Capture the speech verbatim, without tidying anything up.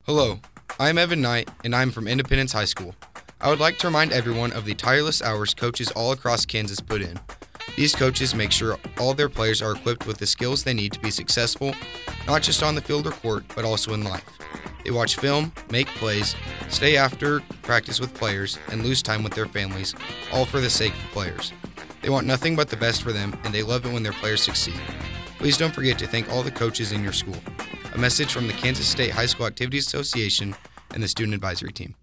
Hello, I'm Evan Knight, and I'm from Independence High School. I would like to remind everyone of the tireless hours coaches all across Kansas put in. These coaches make sure all their players are equipped with the skills they need to be successful, not just on the field or court, but also in life. They watch film, make plays, stay after practice with players, and lose time with their families, all for the sake of players. They want nothing but the best for them, and they love it when their players succeed. Please don't forget to thank all the coaches in your school. A message from the Kansas State High School Activities Association and the Student Advisory Team.